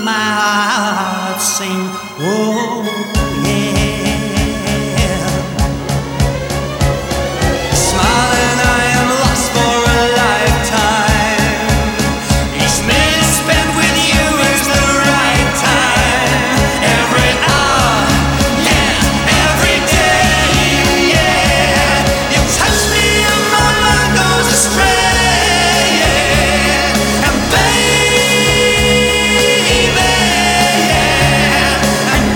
my heart sing. Oh, yeah. Smiling, I am lost for a lifetime. Each minute spent with you is the right time. Every hour, yeah, every day, yeah. You touch me and my mind goes astray, yeah. And baby, yeah. And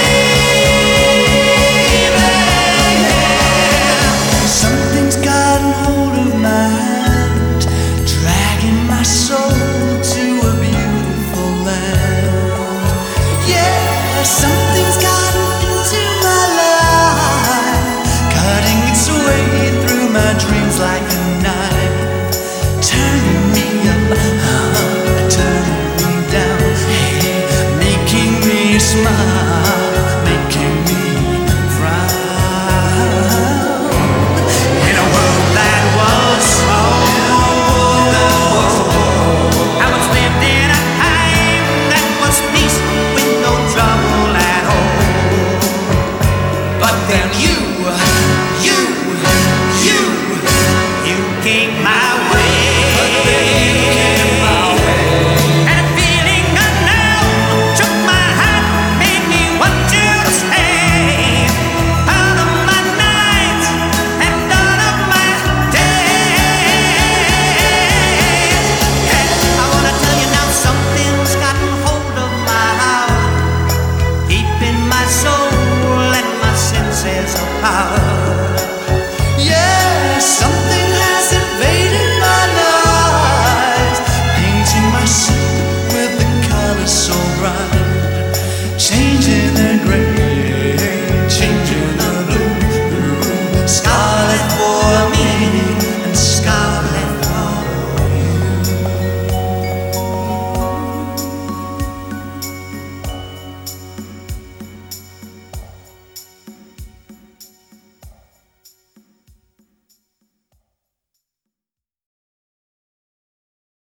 baby, yeah. Something's gotten hold of my hand, dragging my soul to a beautiful land. Yeah, something's gotten into my life, cutting its way through my dreams like a knife, turning me up, turning me down, hey, making me smile, making me frown. In a world that was wrong, I was lived in a time that was peace with no trouble at all. But then you came my way. And a feeling unknown took my heart, made me want you to stay. Out of my nights and out of my days. Yeah, I wanna tell you now, something's gotten hold of my heart, deep in my soul and my senses of power.